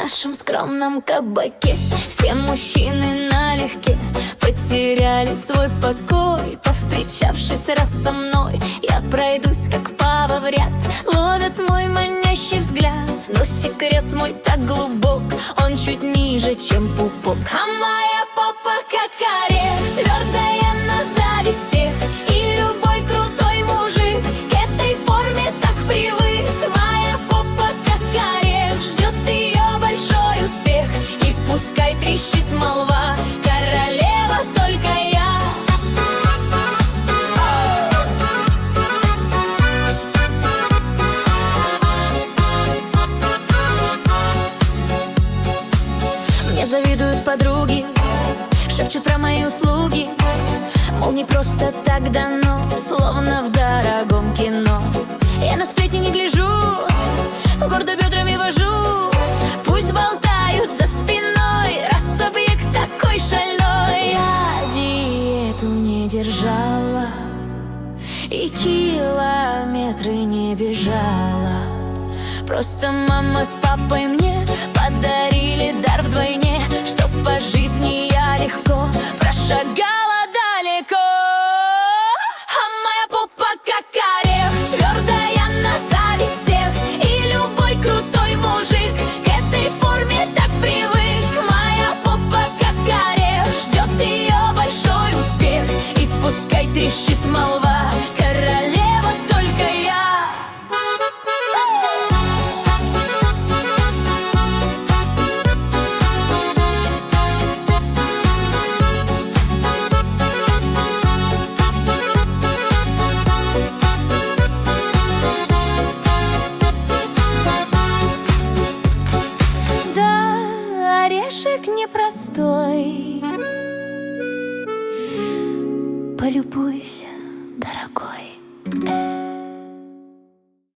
нашем скромном кабаке. Все мужчины налегке потеряли свой покой. Повстречавшись раз со мной, я пройдусь как пава в ряд. Ловят мой манящий взгляд, но секрет мой так глубок, он чуть ниже, чем пупок. А моя попа как орех, твердая на зависть всех. И любой крутой мужик к этой форме так привык. Моя попа как орех, ждет ее большой успех. И пускай трещит молва, королева только я. Мне завидуют подруги, шепчут про мои услуги, мол, не просто так дано, словно в дорогом кино. Я на сплетни не гляжу, гордо бедрами вожу. Пусть болтают за спиной, раз объект такой шальной. Я диету не держала и километры не бежала. Просто мама с папой мне подарили дар вдвойне, чтоб по жизни я легко прошагала далеко. А моя попа как орех, твердая на зависть всех. И любой крутой мужик к этой форме так привык. Моя попа как орех, ждет ее большой успех. И пускай трещит молва, королева только я. Орешек непростой, полюбуйся.